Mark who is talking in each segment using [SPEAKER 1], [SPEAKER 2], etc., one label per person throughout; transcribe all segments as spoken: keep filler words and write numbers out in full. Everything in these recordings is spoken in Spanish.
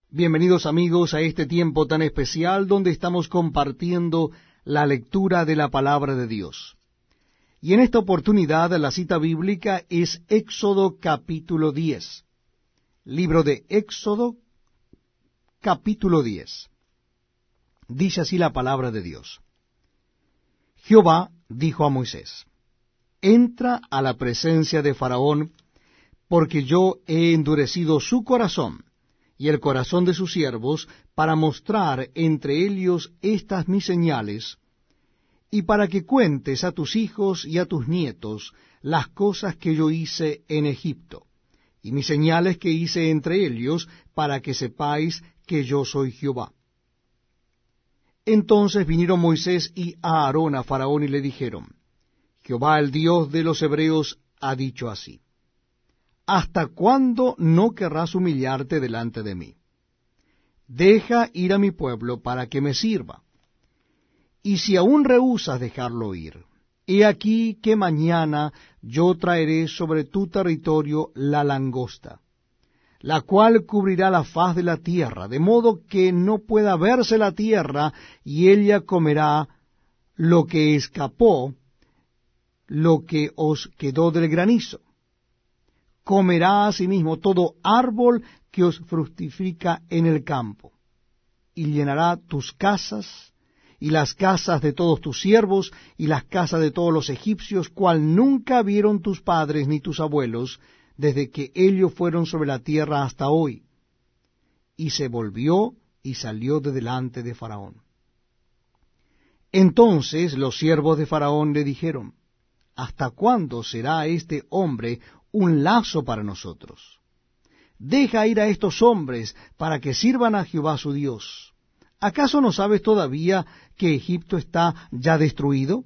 [SPEAKER 1] Bienvenidos amigos a este tiempo tan especial donde estamos compartiendo la lectura de la palabra de Dios. Y en esta oportunidad la cita bíblica es Éxodo capítulo diez. Libro de Éxodo capítulo diez. Dice así la palabra de Dios. Jehová dijo a Moisés: Entra a la presencia de Faraón, porque yo he endurecido su corazón y el corazón de sus siervos, para mostrar entre ellos estas mis señales, y para que cuentes a tus hijos y a tus nietos las cosas que yo hice en Egipto, y mis señales que hice entre ellos, para que sepáis que yo soy Jehová. Entonces vinieron Moisés y Aarón a Faraón y le dijeron: Jehová, el Dios de los hebreos, ha dicho así: ¿Hasta cuándo no querrás humillarte delante de mí? Deja ir a mi pueblo para que me sirva. Y si aún rehusas dejarlo ir, he aquí que mañana yo traeré sobre tu territorio la langosta, la cual cubrirá la faz de la tierra, de modo que no pueda verse la tierra, y ella comerá lo que escapó, lo que os quedó del granizo. Comerá asimismo todo árbol que os fructifica en el campo, y llenará tus casas, y las casas de todos tus siervos, y las casas de todos los egipcios, cual nunca vieron tus padres ni tus abuelos, desde que ellos fueron sobre la tierra hasta hoy. Y se volvió y salió de delante de Faraón. Entonces los siervos de Faraón le dijeron: ¿Hasta cuándo será este hombre un lazo para nosotros? Deja ir a estos hombres para que sirvan a Jehová su Dios. ¿Acaso no sabes todavía que Egipto está ya destruido?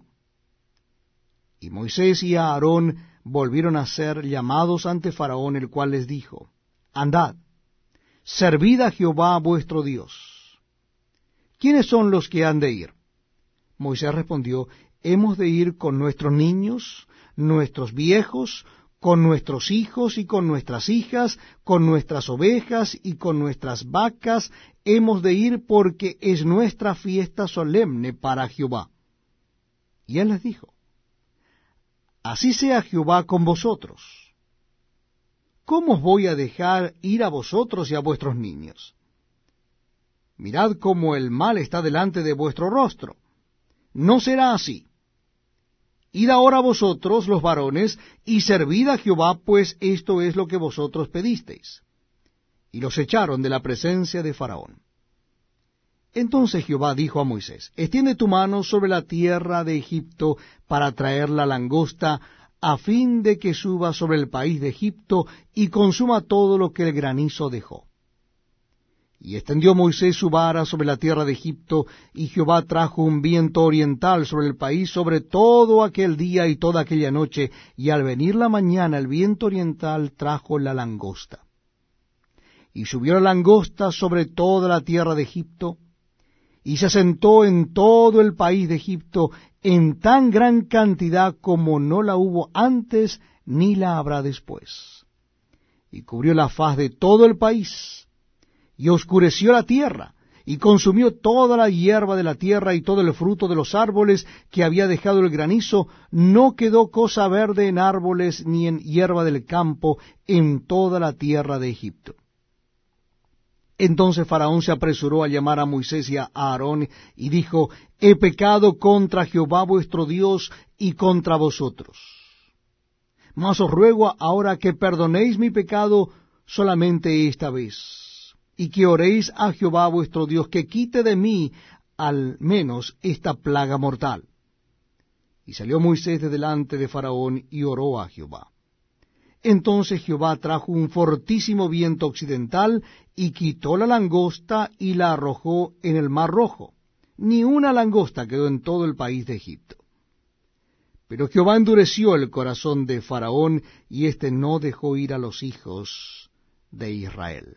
[SPEAKER 1] Y Moisés y Aarón volvieron a ser llamados ante Faraón, el cual les dijo: Andad, servid a Jehová vuestro Dios. ¿Quiénes son los que han de ir? Moisés respondió: Hemos de ir con nuestros niños, nuestros viejos, con nuestros hijos y con nuestras hijas, con nuestras ovejas y con nuestras vacas, hemos de ir porque es nuestra fiesta solemne para Jehová. Y él les dijo: Así sea Jehová con vosotros. ¿Cómo os voy a dejar ir a vosotros y a vuestros niños? Mirad cómo el mal está delante de vuestro rostro. No será así. Id ahora vosotros, los varones, y servid a Jehová, pues esto es lo que vosotros pedisteis. Y los echaron de la presencia de Faraón. Entonces Jehová dijo a Moisés: Extiende tu mano sobre la tierra de Egipto para traer la langosta, a fin de que suba sobre el país de Egipto y consuma todo lo que el granizo dejó. Y extendió Moisés su vara sobre la tierra de Egipto, y Jehová trajo un viento oriental sobre el país sobre todo aquel día y toda aquella noche, y al venir la mañana el viento oriental trajo la langosta. Y subió la langosta sobre toda la tierra de Egipto, y se asentó en todo el país de Egipto en tan gran cantidad como no la hubo antes ni la habrá después. Y cubrió la faz de todo el país, y oscureció la tierra, y consumió toda la hierba de la tierra y todo el fruto de los árboles que había dejado el granizo. No quedó cosa verde en árboles ni en hierba del campo en toda la tierra de Egipto. Entonces Faraón se apresuró a llamar a Moisés y a Aarón, y dijo: He pecado contra Jehová vuestro Dios y contra vosotros. Mas os ruego ahora que perdonéis mi pecado solamente esta vez, y que oréis a Jehová vuestro Dios, que quite de mí al menos esta plaga mortal. Y salió Moisés de delante de Faraón, y oró a Jehová. Entonces Jehová trajo un fortísimo viento occidental, y quitó la langosta, y la arrojó en el mar Rojo. Ni una langosta quedó en todo el país de Egipto. Pero Jehová endureció el corazón de Faraón, y éste no dejó ir a los hijos de Israel.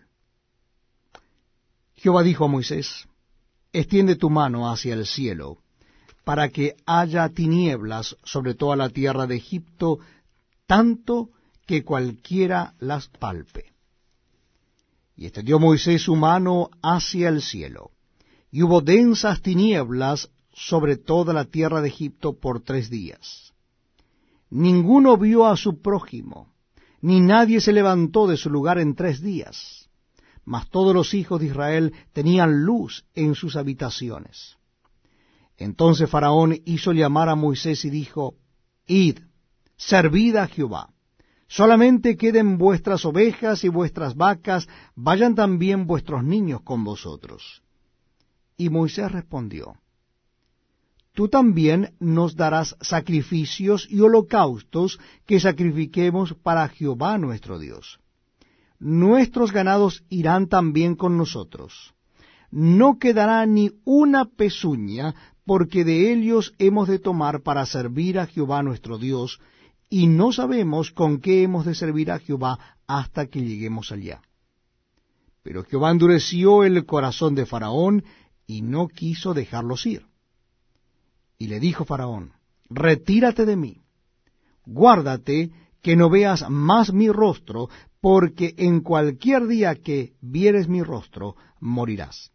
[SPEAKER 1] Jehová dijo a Moisés: Extiende tu mano hacia el cielo, para que haya tinieblas sobre toda la tierra de Egipto, tanto que cualquiera las palpe. Y extendió Moisés su mano hacia el cielo, y hubo densas tinieblas sobre toda la tierra de Egipto por tres días. Ninguno vio a su prójimo, ni nadie se levantó de su lugar en tres días, mas todos los hijos de Israel tenían luz en sus habitaciones. Entonces Faraón hizo llamar a Moisés y dijo, Id, servid a Jehová. Solamente queden vuestras ovejas y vuestras vacas, vayan también vuestros niños con vosotros. Y Moisés respondió, Tú también nos darás sacrificios y holocaustos que sacrifiquemos para Jehová nuestro Dios. Nuestros ganados irán también con nosotros. No quedará ni una pezuña, porque de ellos hemos de tomar para servir a Jehová nuestro Dios, y no sabemos con qué hemos de servir a Jehová hasta que lleguemos allá. Pero Jehová endureció el corazón de Faraón, y no quiso dejarlos ir. Y le dijo Faraón, Retírate de mí, guárdate que no veas más mi rostro, porque en cualquier día que vieres mi rostro, morirás.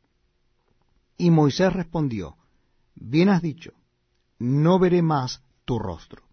[SPEAKER 1] Y Moisés respondió, Bien has dicho, no veré más tu rostro.